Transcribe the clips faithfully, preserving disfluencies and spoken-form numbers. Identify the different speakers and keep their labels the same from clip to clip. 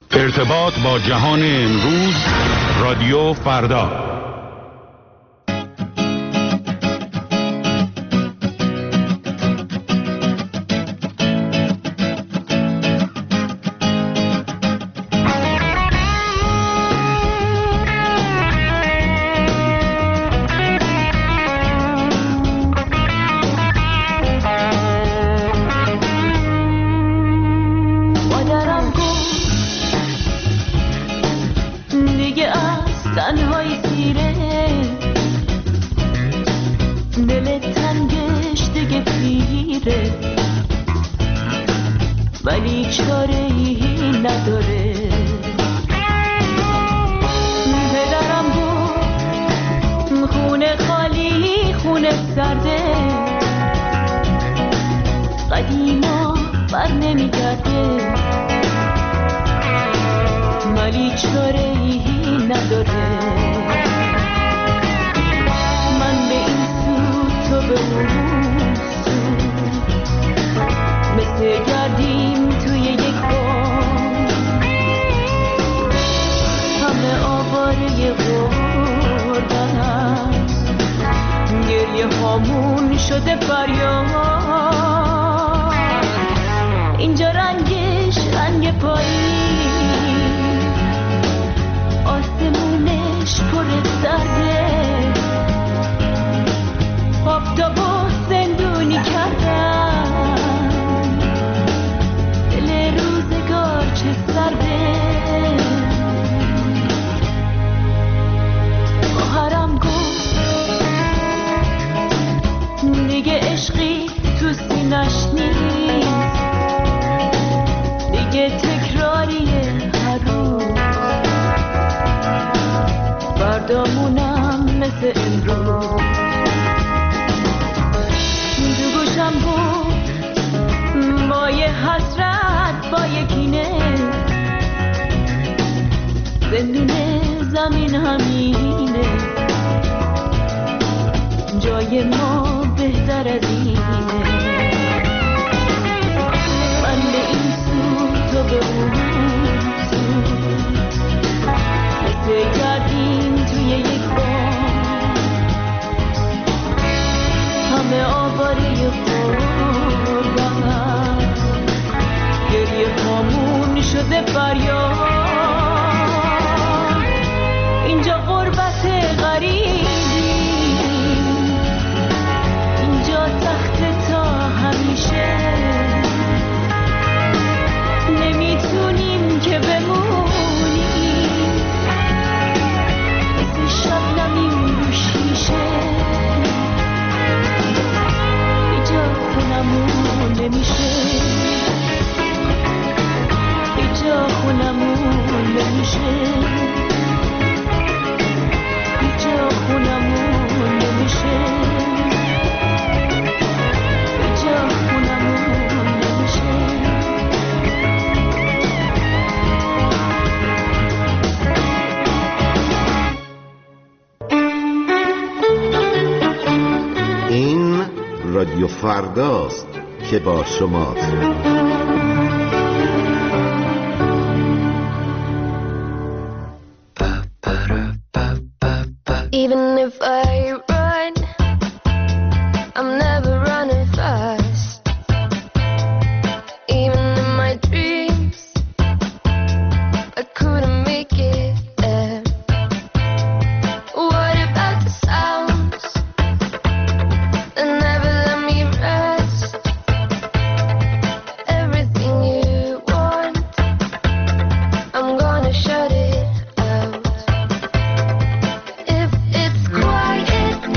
Speaker 1: ارتباط با جهان امروز، رادیو فردا.
Speaker 2: رادیو فرداست که با شماست.
Speaker 3: Even if I run, I'm never running fast. Even in my dreams, I couldn't make it there. What about the sounds that never let me rest? Everything you want, I'm gonna shut it out. If it's quiet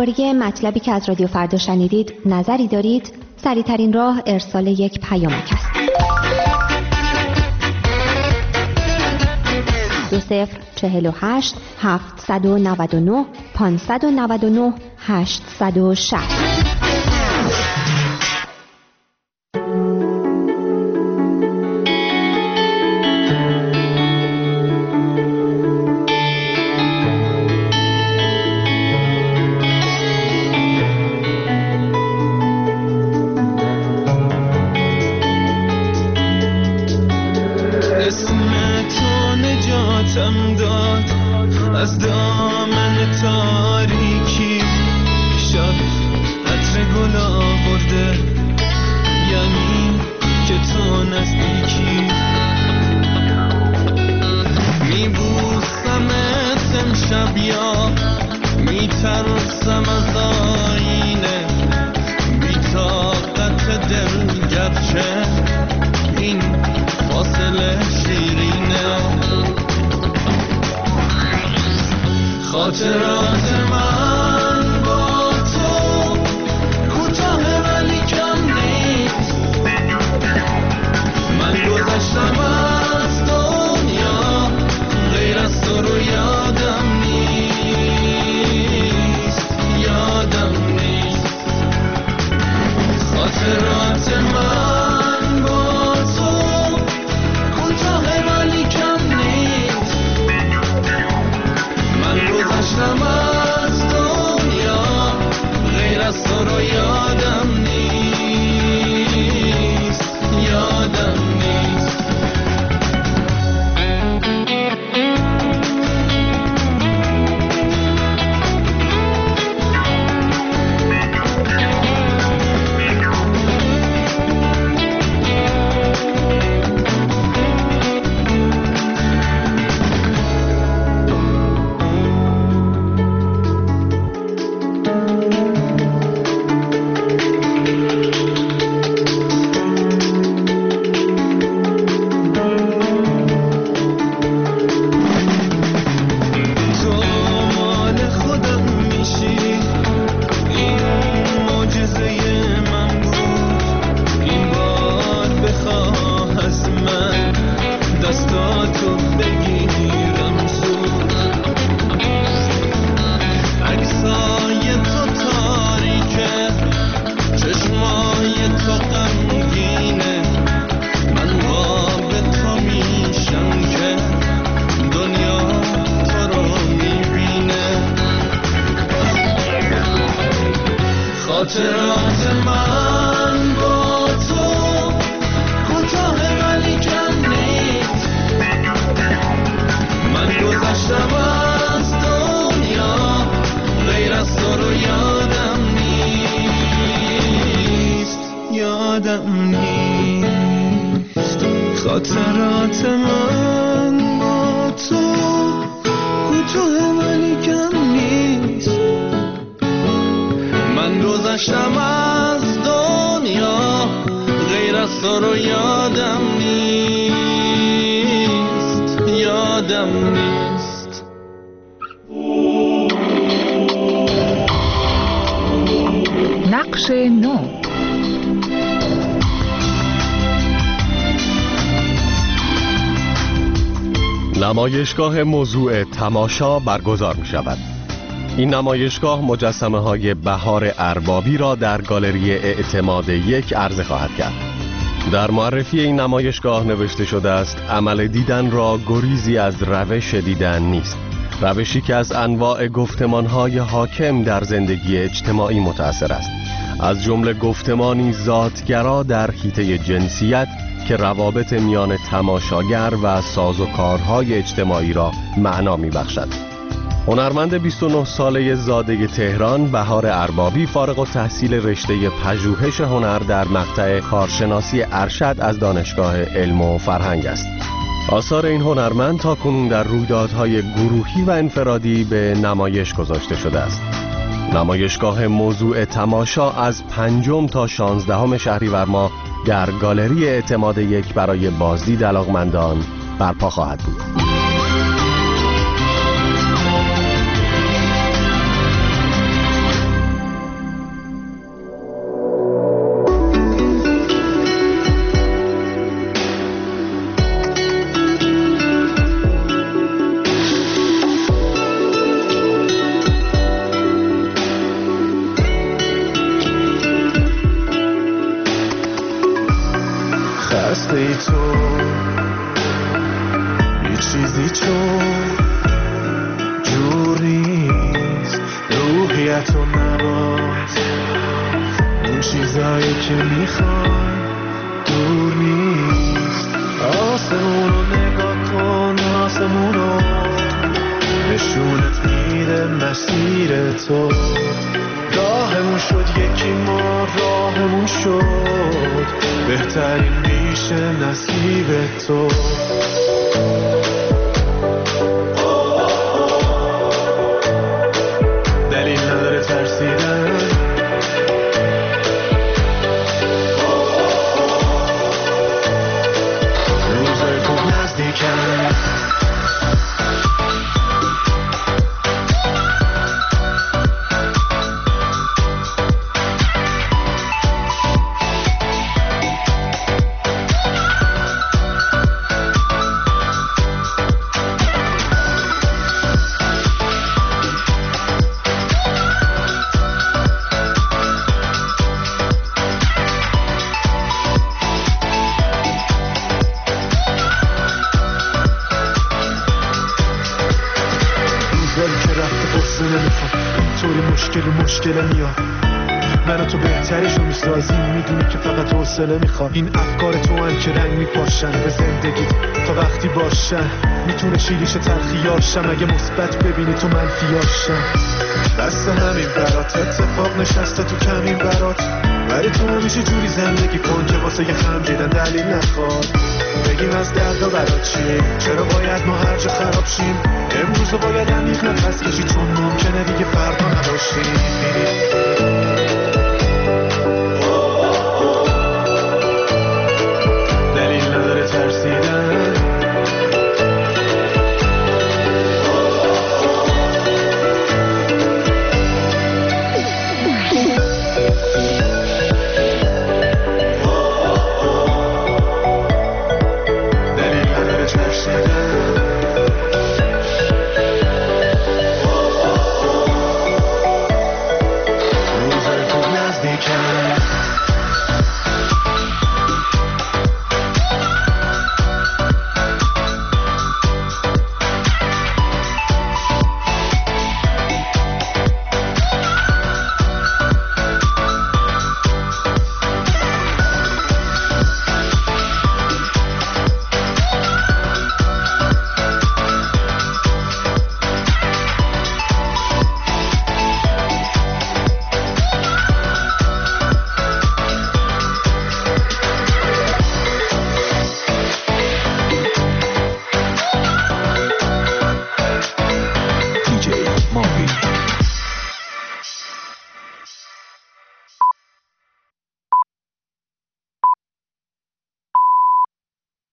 Speaker 4: درباره مطلبی که از رادیو فردا شنیدید نظری دارید؟ سریع‌ترین راه ارسال یک پیامک است. دو صفر چهل و هشت هفتصد و نود و نه پانصد و نود و نه هشتصد و شصت.
Speaker 5: از دامن تاریکی شب عطر گل آورده، یعنی که تو نزدیکی. میبوسمت امشب یا میترسم از آینه، بی‌طاقت دل گرچه این فاصله شیرینه. خاطرات من با تو کوتاه ولی کم نیست. من گذشتم از دنیا، غیر از تو رو یادم نیست، یادم نیست. خاطرات من با تو کوتاه ولی کم نیست. من گذشتم از دنیا، غیر از تو رو یادم نیست، یادم نیست. خاطرات من با تو کوتاه ولی کم نیست. من گذشتم از دنیا، غیر از تو رو یادم نیست، یادم نیست. خاطرات من با تو کوتاه ولی کم نیست. من گذشتم از دنیا، غیر از تو رو یادم نیست، یادم نیست.
Speaker 6: نقش نو.
Speaker 7: نمایشگاه موضوع تماشا برگزار می شود. این نمایشگاه مجسمه های بهار اربابی را در گالری اعتماد یک عرضه خواهد کرد. در معرفی این نمایشگاه نوشته شده است عمل دیدن را گریزی از روش دیدن نیست، روشی که از انواع گفتمان‌های حاکم در زندگی اجتماعی متأثر است، از جمله گفتمانی ذاتگرا در حیطه جنسیت که روابط میان تماشاگر و سازوکارهای اجتماعی را معنا می‌بخشد. هنرمند بیست و نه ساله زاده تهران بهار اربابی فارغ التحصیل رشته پژوهش هنر در مقطع کارشناسی ارشد از دانشگاه علم و فرهنگ است. آثار این هنرمند تاکنون در رویدادهای گروهی و انفرادی به نمایش گذاشته شده است. نمایشگاه موضوع تماشا از پنجم تا شانزدهم شهریور ماه در گالری اعتماد یک برای بازدید علاقمندان برپا خواهد بود.
Speaker 8: تو یه چیزی چون جور نیست، روحیت و نباز اون چیزایی که میخوای دور نیست. آسمونو نگاه کن، آسمونو نشونت میده مسیر تو. راهمون شد یکی، ما راهمون شد بهترین میشه نصیب تو. دلیل نداره ترسیدن، روزای خوب نزدیکن. مشکل میاد منو تو بهترشو میسازی، میدونی که فقط حوصله میخواد. این افکار تو هم که رنگ میپاشن به زندگی تا وقتی باشن. میتونه شیریش تلخیاشم اگه مثبت ببینی تو منفیاشم. بس همین برات اتفاق نشسته تو کمین برات، ولی تو همیشه جوری زندگی کن که واسه یه خم دیدن دلیل نخواد. بگیم از دردا برات چی، چرا باید ما هر جا خراب شیم. امروز باید عمیق نفس کشی چون ممکنه دیگه فردا نباشیم.